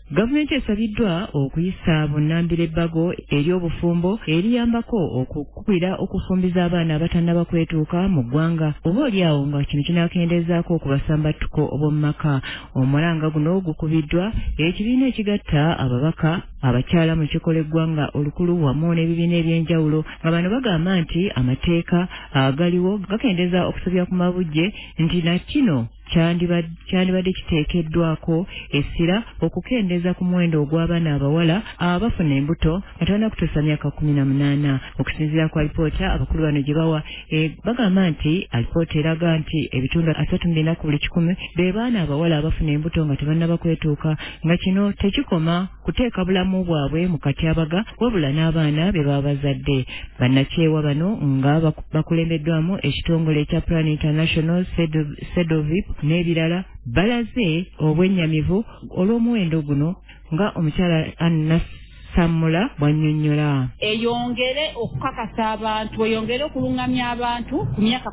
Gavumenti esabiddwa okuyisa bunnambiro ebbago eri obufumbo eriyambako okukubira okufumbiza abaana abatannaba kwetuuka mu ggwanga oba oliawo nga kino kinaakendeezaako okubasambattuko ob'omu maka. Omulanga guno gukubiddwa ekibiina ekigatta ababaka abakyala mu kikola eggwanga olukulu wamu n'ebibiina eby'enjawulo nga bano bagamba nti amateeka agaliwo gakendeeza okusobya ku mabujje nti na kino kyandibadde kiteekeddwako essira okukendeeza ku muwendo ogw'abaana abawala abafuna embuto nga tebannakutuusa myaka 18. Okusinziira ku alipoota abakulu bano gye bawa bagamba nti alipoota eraga nti ebitundu 34 ku buli 100 be baana abawala abafuna embuto nga tebannaba kwetuuka, nga kino tekikoma kuteeka bulamu bwabwe mu katyabaga wabula n'abaana be baba bazadde. Bannakyewa bano nga bakulembeddwamu ekitongole ekya Plan International, Sedovip n'ebirala balaze obwennyamivu olw'omuwendo guno nga omukyala Anna Samula bwannyonnyola. Eyongere okukakasa abantu, eyongere okulungamya abantu ku myaka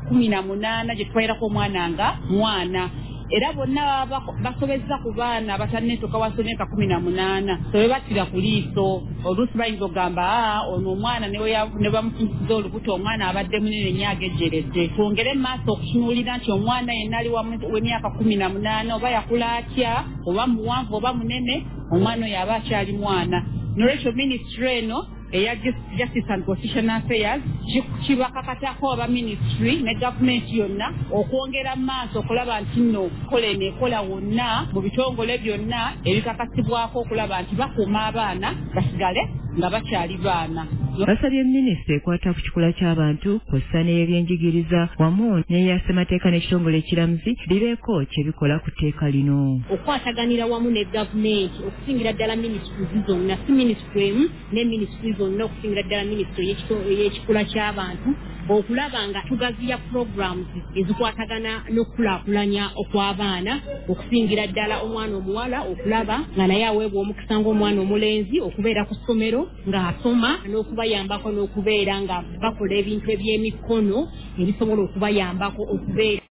18 gye tutwalirako omwana nga mwana. Era bonna basobezza ku baana batannetuuka wansi myaka 18 sobe battira ku liiso. Oluusi bayinza okugamba ono omwana ne bamufunisiza olubuto omwana abadde munene nnyo agejjeredde. Twongere mu maaso okutunuulira nti omwana yenna ali w'emyaka 18 oba yakula atya oba muwanvu oba munene, omwana oyo aba akyali mwana. Nolwekyo minisitule eno eya Justice and Constitutional Affairs kibakakatako aba ministry ne gavumenti yonna okwongera maaso okulaba nti nno kola enekola wonna mu bitongole byonna ebikakasibwako okulaba nti bakuuma abaana basigale nga bakyali baana. Basabye minisitule ekwata ku kikula ky'abantu kw'ossa n'ebyenjigiriza wamu n'eya ssemateeka n'ekitongole ekiramuzi bibeeko kye bikola ku tteeka lino. Okwataganira wamu ne gavumenti okusingira ddala minisitule zonna, si minisitule emu ne minisitule zonna okusingira ddala minisitule y'ekikula ky'abantu okulaba nga tugaziya programs ezikwatagana n'okukulaakulanya okw'abaana okusingira ddala omwana omuwala okulaba nga naye aweebwa omukisa ng'omwana omulenzi okubeera ku ssomero ng'asoma n'okubayambako n'okubeera nga bakola ebintu eby'emikono ebisobola okubayambako okubeera